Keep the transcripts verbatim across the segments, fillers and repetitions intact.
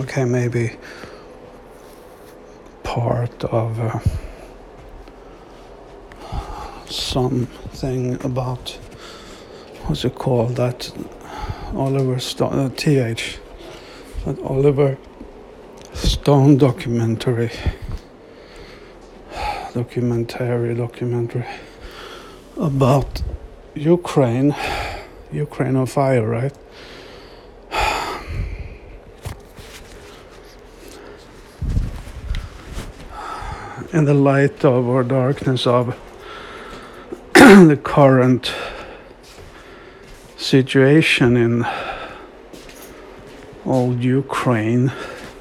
okay, maybe part of uh, something about, what's it called, that Oliver Stone, uh, T H, that Oliver Stone documentary, documentary, documentary about Ukraine, Ukraine on fire, right? In the light of or darkness of the current situation in old Ukraine,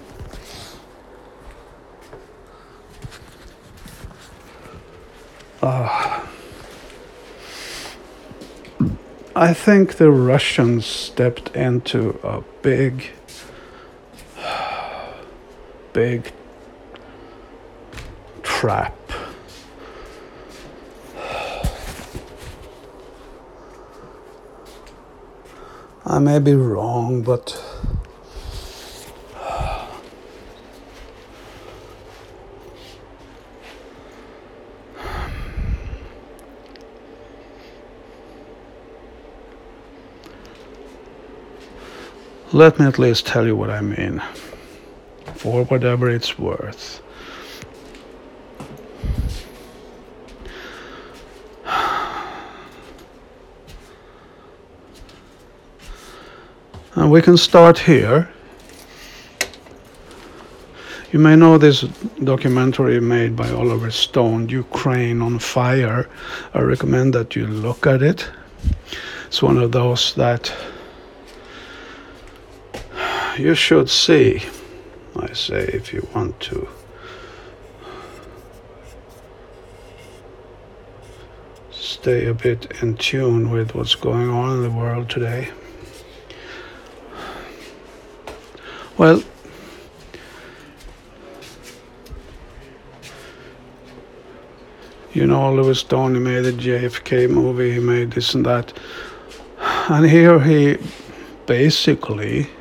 uh, I think the Russians stepped into a big, big trap. I may be wrong, but let me at least tell you what I mean, for whatever it's worth. And we can start here. You may know this documentary made by Oliver Stone, Ukraine on Fire. I recommend that you look at it. It's one of those that you should see, I say, if you want to. Stay a bit in tune with what's going on in the world today. Well, you know, Oliver Stone, he made the J F K movie, he made this and that. And here he basically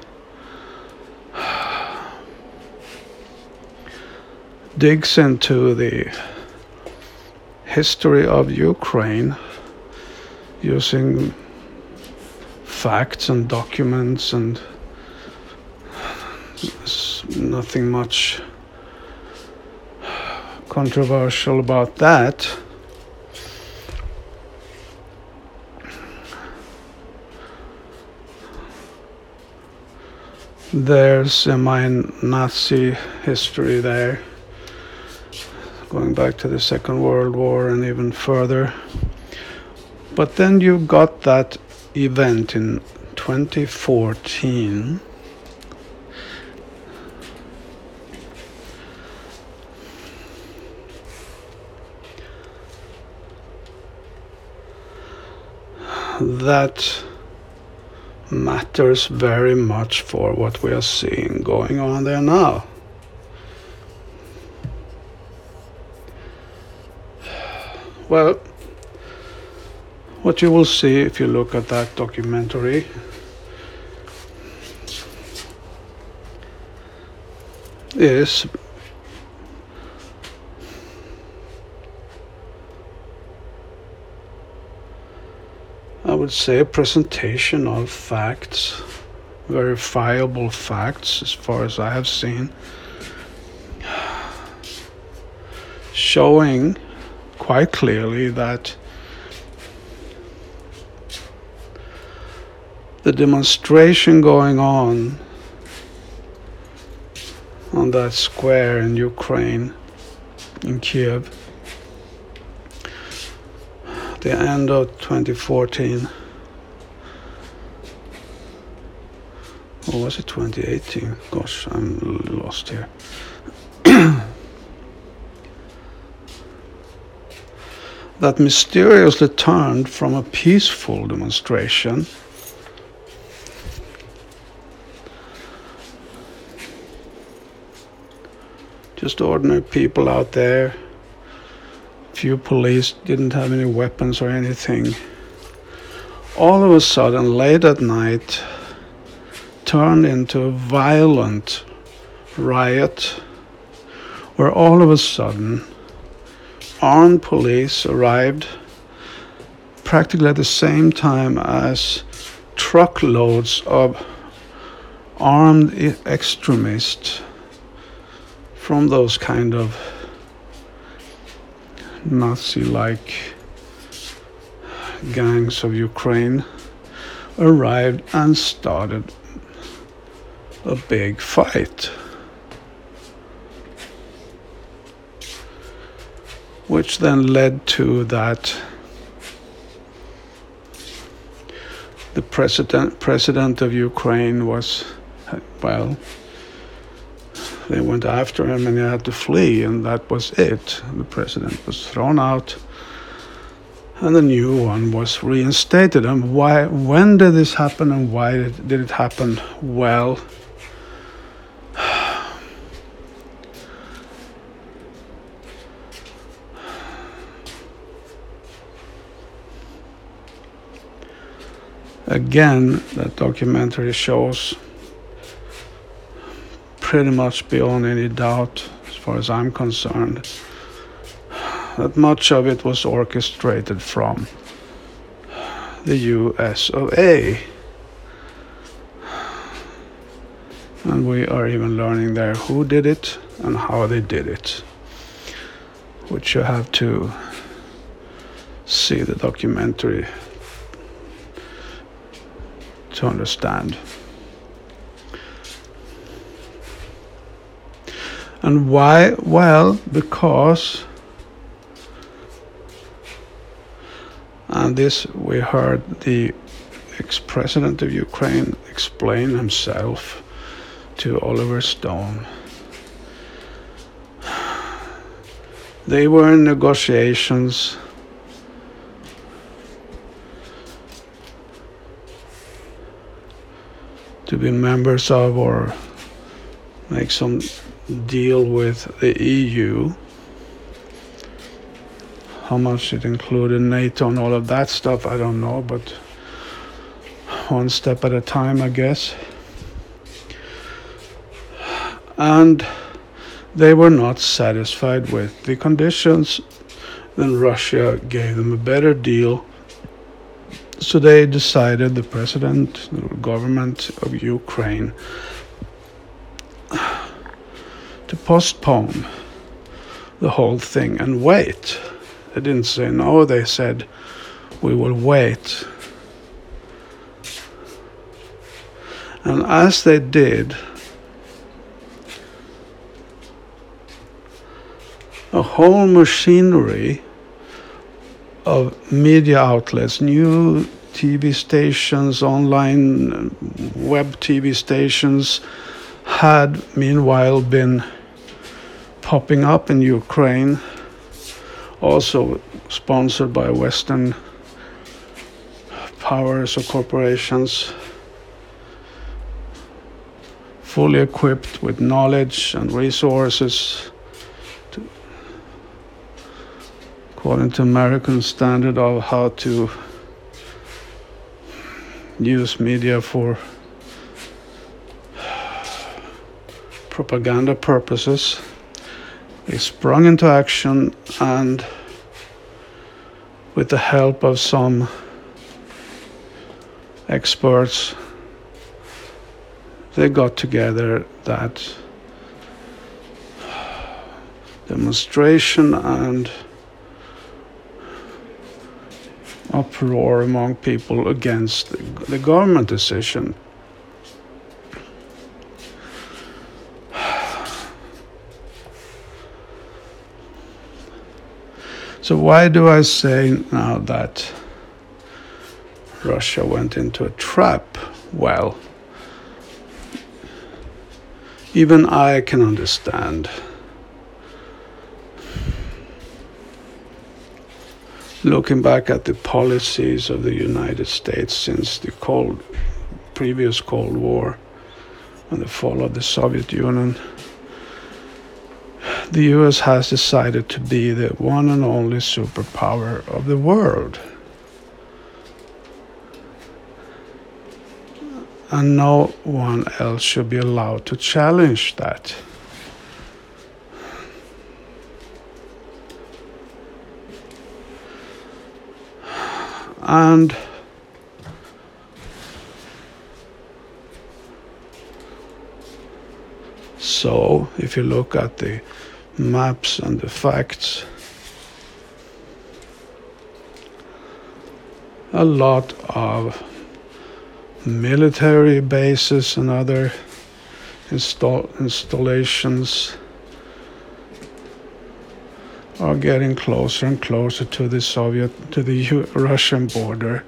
digs into the history of Ukraine using facts and documents, and there's nothing much controversial about that. There's semi-Nazi history there, going back to the Second World War and even further. But then you got that event in twenty fourteen that matters very much for what we are seeing going on there now. Well, what you will see if you look at that documentary is I would say a presentation of facts, verifiable facts as far as I have seen, showing quite clearly that the demonstration going on on that square in Ukraine, in Kiev, the end of twenty fourteen, or was it twenty eighteen? Gosh, I'm lost here. That mysteriously turned from a peaceful demonstration just ordinary people out there. Few police, didn't have any weapons or anything. All of a sudden, late at night, turned into a violent riot where all of a sudden armed police arrived practically at the same time as truckloads of armed extremists from those kind of Nazi-like gangs of Ukraine arrived and started a big fight, which then led to that the president president of Ukraine was, well, they went after him and he had to flee, and that was it. The president was thrown out and the new one was reinstated. And why, when did this happen and why did, did it happen? Well, again, that documentary shows pretty much beyond any doubt, as far as I'm concerned, that much of it was orchestrated from the U S of A. And we are even learning there who did it and how they did it, which you have to see the documentary to understand. And why? Well, because, and this we heard the ex-president of Ukraine explain himself to Oliver Stone. They were in negotiations to be members of or make some deal with the E U. How much it included NATO and all of that stuff, I don't know, but one step at a time, I guess. And they were not satisfied with the conditions. Then Russia gave them a better deal. So they decided, the president, the government of Ukraine, to postpone the whole thing and wait. They didn't say no, they said, we will wait. And as they did, a whole machinery of media outlets, new T V stations, online web T V stations, had meanwhile been popping up in Ukraine, also sponsored by Western powers or corporations, fully equipped with knowledge and resources, to, according to American standard of how to use media for propaganda purposes. They sprung into action, and with the help of some experts, they got together that demonstration and uproar among people against the government decision. So why do I say now that Russia went into a trap? Well, even I can understand. Looking back at the policies of the United States since the Cold, previous Cold War and the fall of the Soviet Union, the U S has decided to be the one and only superpower of the world. and no one else should be allowed to challenge that. And so, if you look at the maps and the facts, a lot of military bases and other install installations are getting closer and closer to the Soviet, to the U Russian border,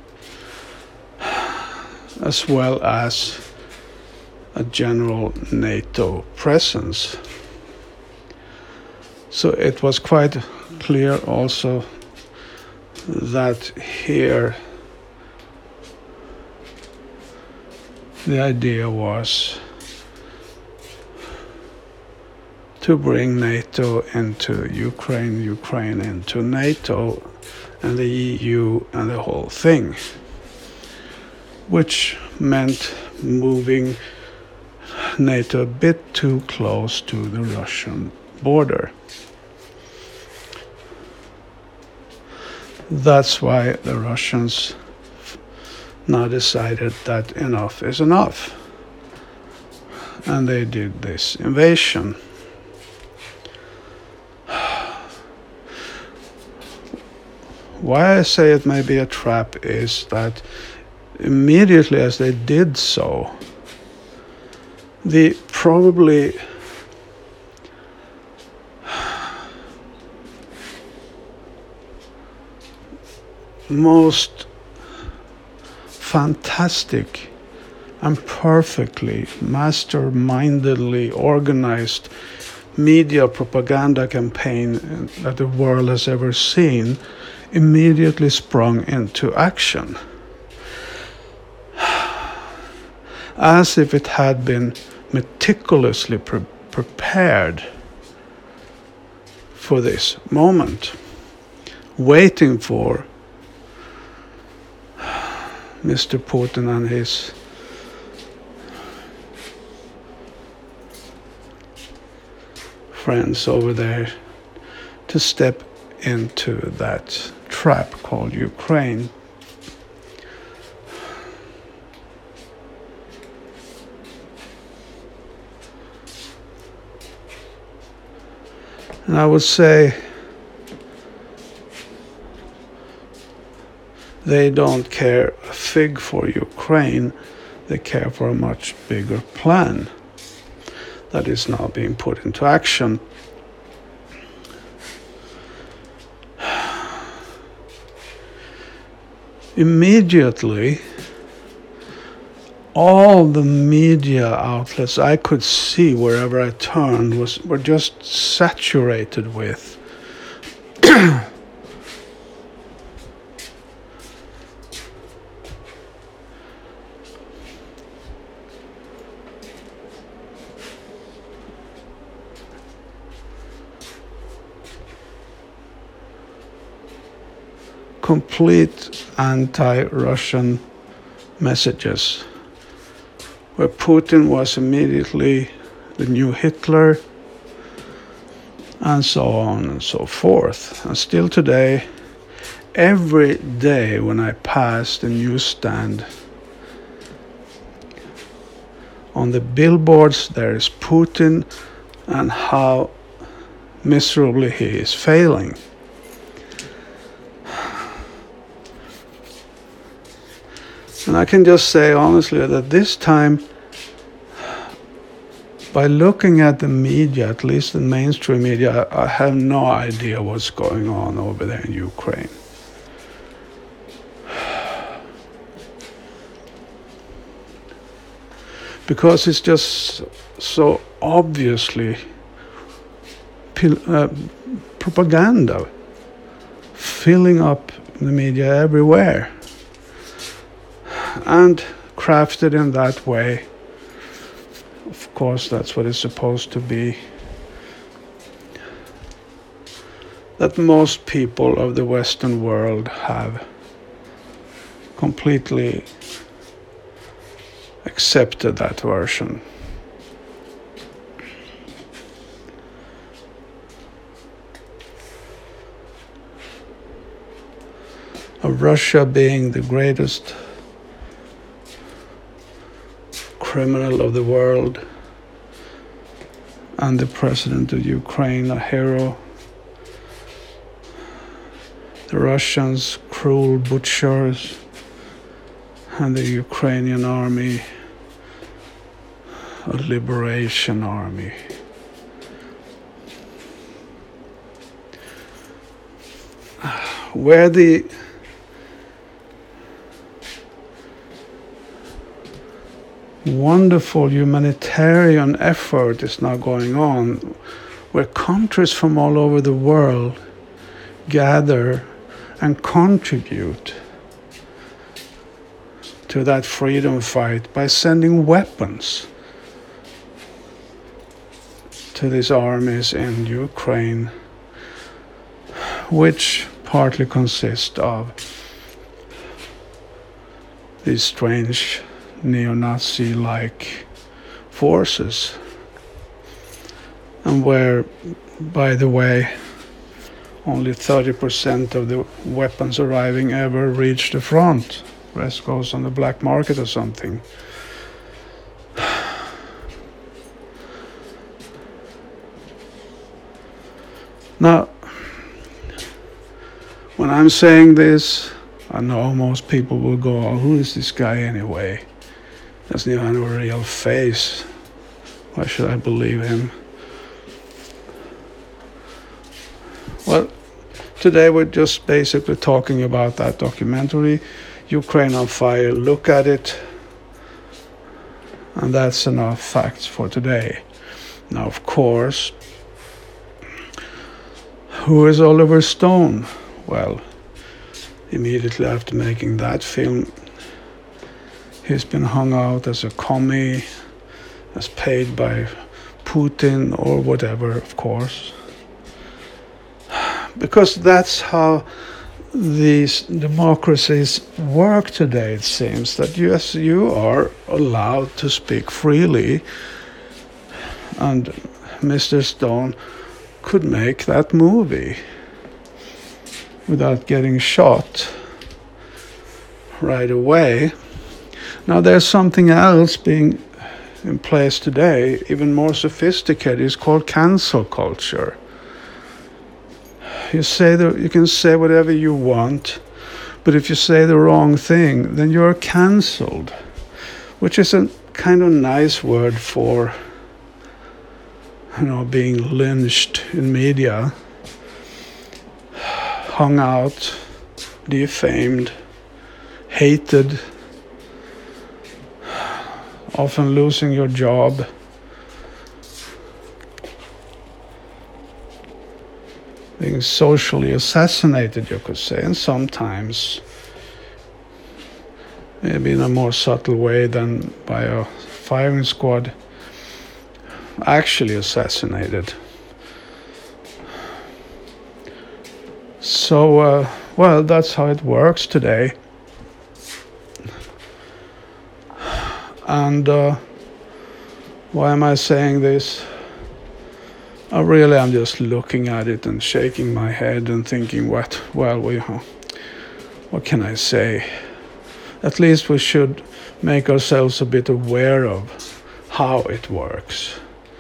as well as a general NATO presence. So it was quite clear also that here the idea was to bring NATO into Ukraine, Ukraine into NATO, and the E U and the whole thing, which meant moving NATO a bit too close to the Russian border. That's why the Russians now decided that enough is enough, and they did this invasion. Why I say it may be a trap is that immediately as they did so, the probably most fantastic and perfectly mastermindedly organized media propaganda campaign that the world has ever seen immediately sprung into action, as if it had been meticulously pre- prepared for this moment, waiting for Mister Putin and his friends over there to step into that trap called Ukraine. And I would say they don't care a fig for Ukraine, they care for a much bigger plan that is now being put into action. Immediately, all the media outlets I could see wherever I turned was were just saturated with complete anti-Russian messages, where Putin was immediately the new Hitler, and so on and so forth. And still today, every day when I pass the newsstand, on the billboards there is Putin and how miserably he is failing. And I can just say honestly that this time, by looking at the media, at least the mainstream media, I have no idea what's going on over there in Ukraine. Because it's just so obviously uh, propaganda filling up the media everywhere, and crafted in that way. Of course, that's what it's supposed to be. That most people of the Western world have completely accepted that version. Of Russia being the greatest criminal of the world, and the president of Ukraine a hero. The Russians cruel butchers, and the Ukrainian army a liberation army. Where the wonderful humanitarian effort is now going on, where countries from all over the world gather and contribute to that freedom fight by sending weapons to these armies in Ukraine, which partly consist of these strange neo-Nazi-like forces, and where, by the way, only thirty percent of the weapons arriving ever reach the front. The rest goes on the black market or something. Now, when I'm saying this, I know most people will go, oh, who is this guy anyway? Doesn't even have a real face. Why should I believe him? Well, today we're just basically talking about that documentary, Ukraine on Fire. Look at it, and that's enough facts for today. Now, of course, who is Oliver Stone? Well, immediately after making that film, he's been hung out as a commie, as paid by Putin or whatever, of course. Because that's how these democracies work today, it seems, that yes, you are allowed to speak freely, and Mister Stone could make that movie without getting shot right away. Now there's something else being in place today, even more sophisticated. It's called cancel culture. You say that you can say whatever you want, but if you say the wrong thing, then you're cancelled, which is a kind of nice word for, you know, being lynched in media, hung out, defamed, hated, often losing your job. Being socially assassinated, you could say, and sometimes, maybe in a more subtle way than by a firing squad, actually assassinated. So, uh, well, that's how it works today. And uh, why am I saying this? I really am just looking at it and shaking my head and thinking, what, well, we, what can I say? At least we should make ourselves a bit aware of how it works.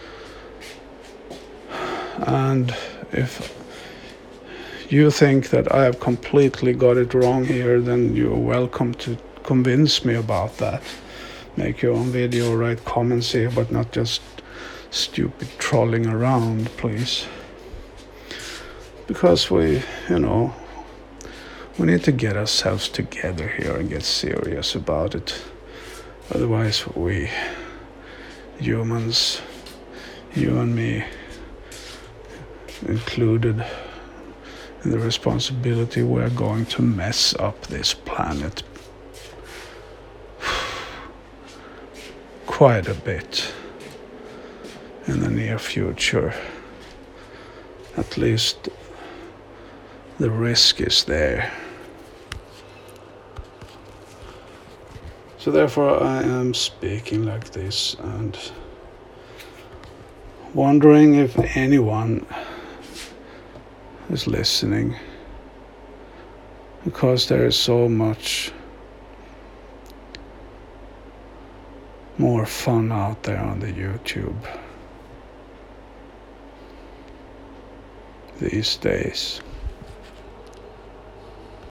And if you think that I have completely got it wrong here, then you're welcome to convince me about that. Make your own video, write comments here, but not just stupid trolling around, please. Because we, you know, we need to get ourselves together here and get serious about it. Otherwise, we humans, you and me included in the responsibility, we're going to mess up this planet quite a bit in the near future. At least the risk is there. So therefore I am speaking like this and wondering if anyone is listening, because there is so much more fun out there on the YouTube these days.